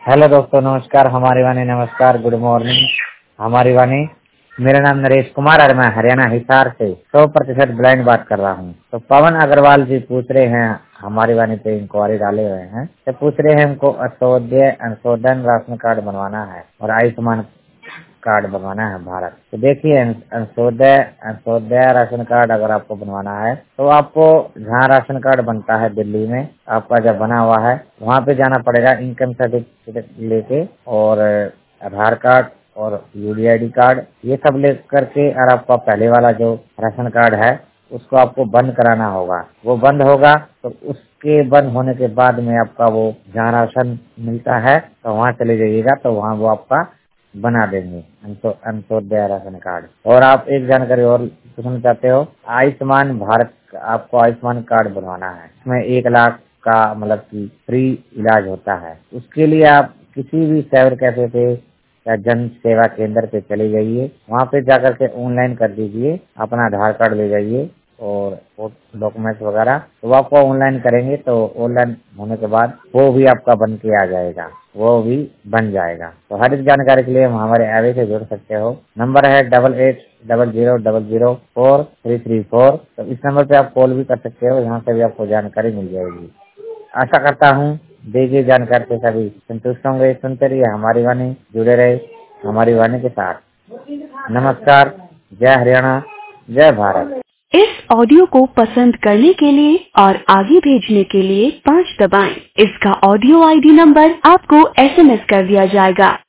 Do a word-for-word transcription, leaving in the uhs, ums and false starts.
Hello दोस्तों, नमस्कार। हमारी वाणी नमस्कार, गुड मॉर्निंग। हमारी वाणी, मेरा नाम नरेश कुमार और मैं हरियाणा हिसार से सौ प्रतिशत ब्लाइंड बात कर रहा हूँ। तो पवन अग्रवाल जी पूछ रहे हैं, हमारी वाणी पे इंक्वायरी डाले हुए हैं, तो पूछ रहे हैं हमको अंत्योदय अंशोधन राशन कार्ड बनवाना है और आयुष्मान कार्ड बनवाना है भारत। तो देखिए, अंत्योदय अंत्योदय राशन कार्ड अगर आपको बनवाना है तो आपको जहाँ राशन कार्ड बनता है दिल्ली में, आपका जब बना हुआ है वहाँ पे जाना पड़ेगा, इनकम सर्टिफिकेट लेके और आधार कार्ड और यूडी आई डी कार्ड ये सब ले करके, और आपका पहले वाला जो राशन कार्ड है उसको आपको बंद कराना होगा। वो बंद होगा तो उसके बंद होने के बाद में आपका वो जहाँ राशन मिलता है तो वहाँ चले जाइएगा, तो वहाँ वो आपका बना देंगे अंत्योदय राशन कार्ड। और आप एक जानकारी और पूछना चाहते हो, आयुष्मान भारत, आपको आयुष्मान कार्ड बनवाना है, इसमें एक लाख का मतलब कि फ्री इलाज होता है। उसके लिए आप किसी भी साइबर कैफे पे या जन सेवा केंद्र पे चले जाइए, वहाँ पे जाकर के ऑनलाइन कर दीजिए, अपना आधार कार्ड ले जाइए और डॉक्यूमेंट्स वगैरह, तो वो आपको ऑनलाइन करेंगे, तो ऑनलाइन होने के बाद वो भी आपका बन के आ जाएगा, वो भी बन जाएगा। तो हर एक जानकारी के लिए हम हमारे ऐप से जुड़ सकते हो। नंबर है double eight double zero double zero four three three four. तो इस नंबर पे आप कॉल भी कर सकते हो, यहाँ से भी आपको जानकारी मिल जाएगी। आशा करता हूँ देखिए जानकारी से सभी संतुष्ट होंगे। सुनते रहिए हमारी वाणी, जुड़े रहे हमारी वाणी के साथ। नमस्कार, जय हरियाणा, जय भारत। इस ऑडियो को पसंद करने के लिए और आगे भेजने के लिए पाँच दबाएं। इसका ऑडियो आई डी नंबर आपको एस एम एस कर दिया जाएगा।